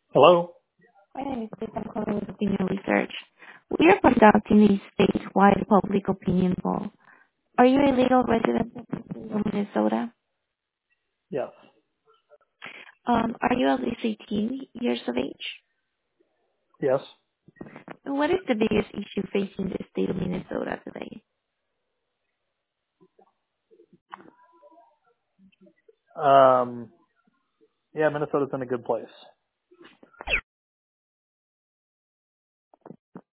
Hello? My name is Lisa. I'm calling with Opinion Research. We are conducting a statewide public opinion poll. Are you a legal resident of the state of Minnesota? Yes. Are you at least 18 years of age? Yes. And what is the biggest issue facing the state of Minnesota today? Um, yeah, Minnesota's in a good place.